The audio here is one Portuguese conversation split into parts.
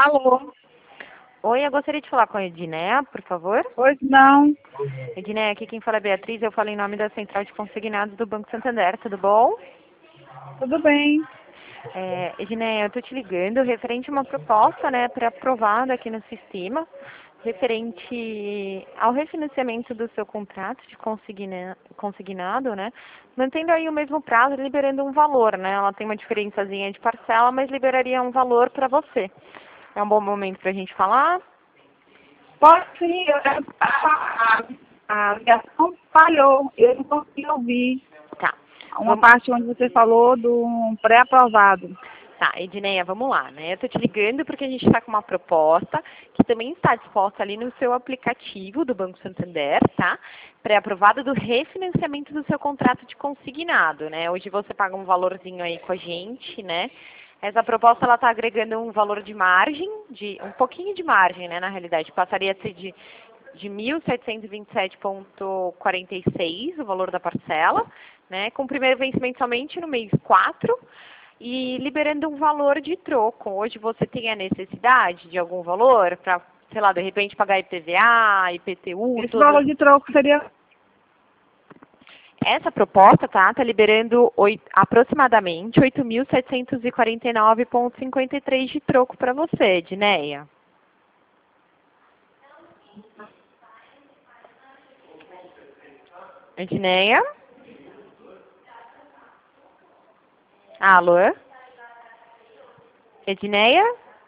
Alô? Oi, eu gostaria de falar com a Edneia, por favor. Pois não. Edneia, aqui quem fala é Beatriz, eu falo em nome da Central de Consignados do Banco Santander, tudo bom? Tudo bem. Edneia, eu estou te ligando referente a uma proposta, né, pré-aprovada aqui no sistema, referente ao refinanciamento do seu contrato de consignado, né, mantendo aí o mesmo prazo, liberando um valor, né, ela tem uma diferençazinha de parcela, mas liberaria um valor para você. É um bom momento para a gente falar? Pode sim, a ligação falhou, eu não consegui ouvir. Tá. Uma parte onde você falou do pré-aprovado. Tá, Edneia, vamos lá, né? Eu tô te ligando porque a gente está com uma proposta que também está disposta ali no seu aplicativo do Banco Santander, tá? Pré-aprovado do refinanciamento do seu contrato de consignado, né? Hoje você paga um valorzinho aí com a gente, né? Essa proposta, ela está agregando um valor de margem, um pouquinho de margem, né, na realidade. Passaria a ser de 1.727,46 o valor da parcela, né, com o primeiro vencimento somente no mês 4 e liberando um valor de troco. Hoje você tem a necessidade de algum valor para, sei lá, de repente pagar IPVA, IPTU... Esse valor de troco seria... Essa proposta, tá liberando aproximadamente 8.749,53 de troco para você, Edneia. Edneia? Alô? Edneia?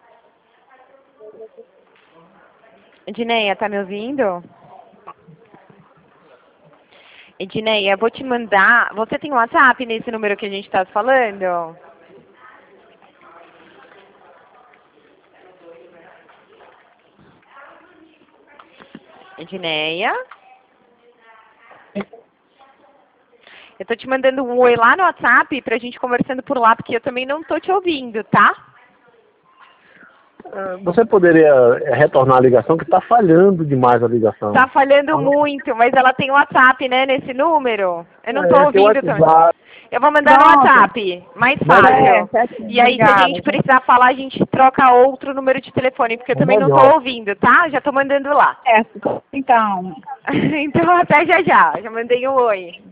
Edneia, tá me ouvindo? Edneia, vou te mandar... Você tem WhatsApp nesse número que a gente está falando? Edneia? Eu tô te mandando um oi lá no WhatsApp pra gente conversando por lá, porque eu também não tô te ouvindo, tá? Você poderia retornar a ligação, que está falhando demais a ligação. Tá falhando muito, mas ela tem WhatsApp, né, nesse número? Eu não tô ouvindo também. Eu vou mandar no WhatsApp, mais fácil. E aí, se a gente precisar falar, a gente troca outro número de telefone, porque eu também não tô ouvindo, tá? Já tô mandando lá. Então. Então, até já já. Já mandei um oi.